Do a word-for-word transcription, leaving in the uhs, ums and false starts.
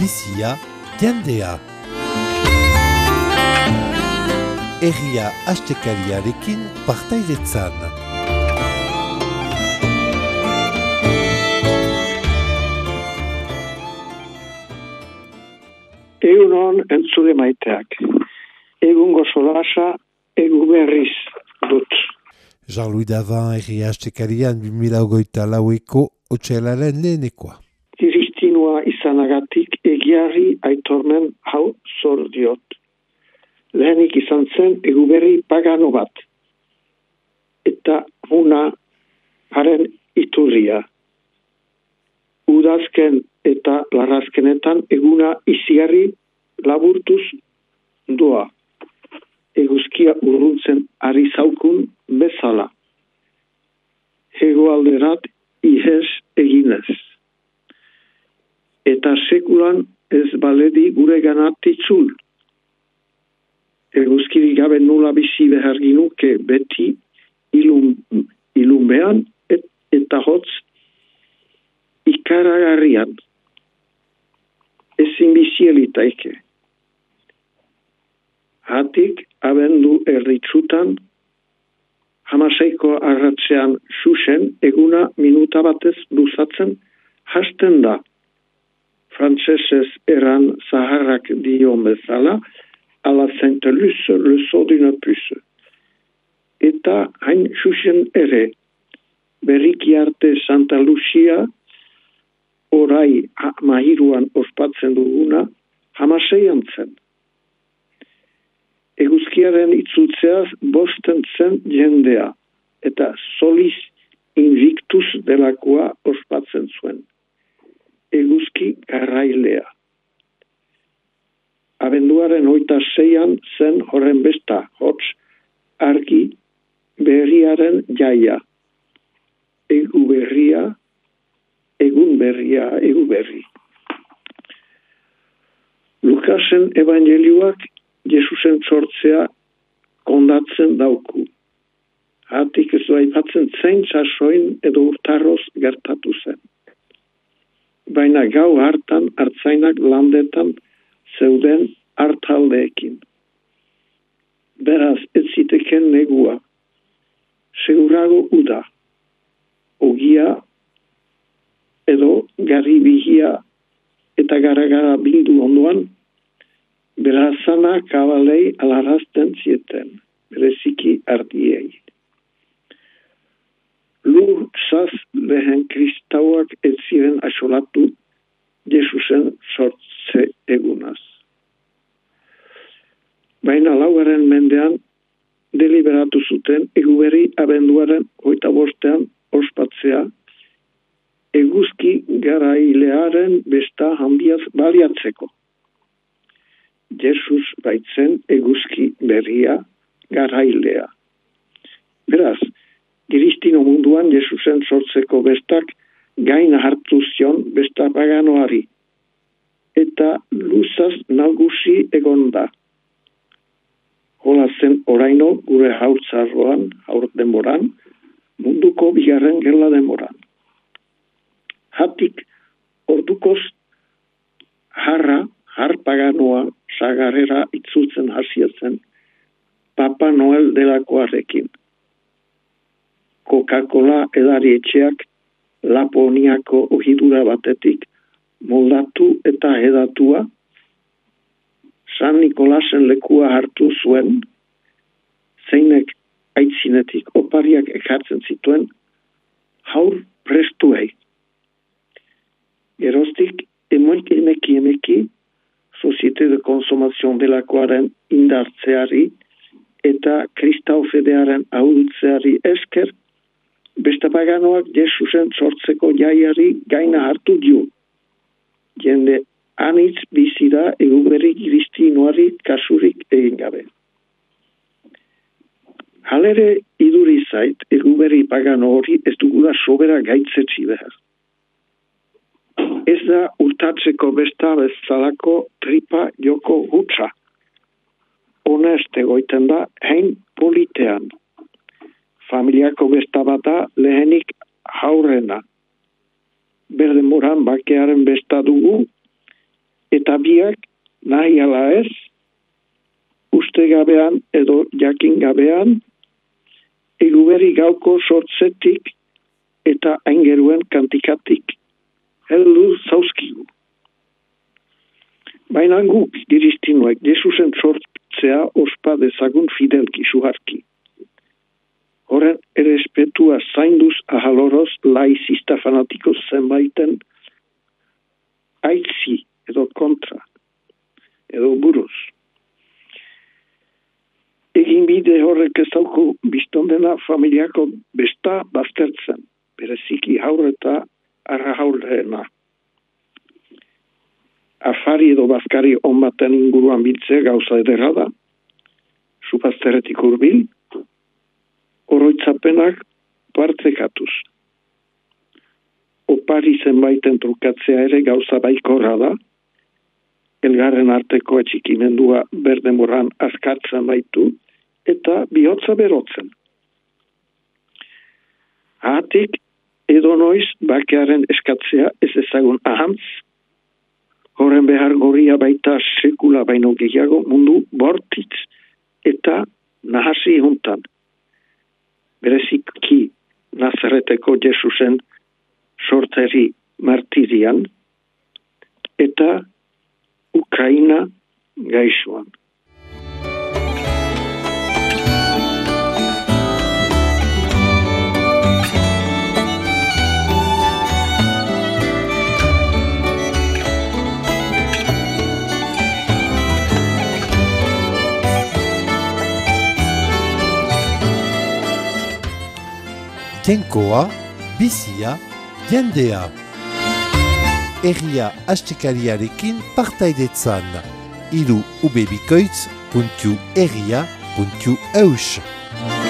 bizia, jendea. Herria astekariarekin partaidetzan. Egunon entzule maiteak. Egungo solasa, egu berriz dut. Jean-Louis Davant herria astekarian bi mila hogeita laueko otsailaren lehenekoa. Kiristinua izanagatik egiarri aitormen hau zor diot. Lehenik izan zen eguberri pagano bat. Eta una haren iturria. Udazken eta larrazkenetan eguna iziarri laburtuz doa. Eguzkia urruntzen ari zaukun bezala. Hegoalderat ihes eginez. Eta sekulan ez baledi gure ganatitzul. Eguzkiri gabe nula bizi behar ginuke beti ilum, ilumean et, eta hotz ikaragarrian. Ezin bizielitaike. Hatik abendu erditzutan hamaseiko arratzean xuxen eguna minuta batez luzatzen hasten da. Frantsesez eran zaharrak dion bezala, à la Sainte-Luce, le saut d'une puce. Eta hain xuxen ere, berriki arte Santa Lucia, orai mahiruan ospatzen duguna, hamaseian zen. Eguzkiaren itzultzeaz bosten zen jendea, eta solis invictus delakoa ospatzen zuen. Eguzki garrailea. Abenduaren hoita zeian zen horren besta, hotz argi berriaren jaia. Egu berria, egun berria, egu berri. Lukasen evangelioak Jesusen sortzea kondatzen dauku. Hatik ez du aipatzen zein sasoin edo urtarroz gertatu zen. Baina gau hartan hartzainak landetan zeuden hartaldeekin. Beraz, ez ziteken negua. Segurago uda. Ogia edo garribigia eta gara-gara bildu onduan, berazana kabalei alarazten zieten, bereziki ardiei. Lur zaz lehen kristauak ez ziren asolatu Jesusen sortze egunaz. Baina laugarren mendean deliberatu zuten eguberri abenduaren hoita bostean ospatzea eguzki garailearen besta handiaz baliatzeko. Jesus baitzen eguzki berria garailea. Beraz, Kiristino munduan Jesusen sortzeko bestak gaina hartu zion besta paganoari. Eta luzaz nagusi egonda. Hola zen oraino gure haurtzarroan, haur denboran, munduko bigarren gerla denboran. Hatik ordukoz harra, har paganoa sagarrera itzultzen hasia zen Papa Noel delakoarekin. Coca-Cola edari etxeak Laponiako ohidura batetik moldatu eta edatua San Nikolasen lekua hartu zuen, zeinek aitzinetik opariak ekartzen zituen haur prestuei. Geroztik emoik emeki emeki Societe de Consomación delakoaren indartzeari eta Kristau fedearen ahultzeari esker, besta paganoak Jesusen sortzeko jaiari gaina hartu dio. Jende anitz bizida eguberri kiristinoari kasurik egin gabe. Halere iduri zait eguberri pagano hori ez dugula sobera gaitzetsi behar. Ez da urtatzeko besta bezalako tripa joko hutsa. Honest egoiten da hein politean. Familiako besta bata lehenik haurrena. Berdemoran bakearen besta dugu, eta biak nahi ala ez, uste gabean edo jakin gabean, eguberi gauko sortzetik eta aingeruen kantikatik heldu zauzkigu. Baina guk diristinuek Jesusen sortzea ospa dezagun fidelki suharki. Horren errespetua zainduz ahaloroz laizista fanatiko zenbaiten aitzi edo kontra, edo buruz. Egin bide horrek ez dauku biztondena familiako besta baztertzen, bereziki haurreta arra haurreena. Afari edo bazkari onbaten inguruan biltzea gauza ederra da, supazteretik hurbil, oroitzapenak partekatuz. Opari zenbaiten trukatzea ere gauza baikorra da, elgarren arteko etxikimendua berdemoran azkartzen baitu, eta bihotza berotzen. Hatik, edo noiz bakearen eskatzea ez ezagun ahantz, horren behar gorria baita sekula baino gehiago mundu bortitz eta nahasi juntan. Bereziki Nazareteko Jesusen sorteri martirian eta Ukraina gaixoan. Jenkoa, bizia, jendea. Herria astekariarekin partaidetzan. Iru ubebikoitz puntu herria puntu eus.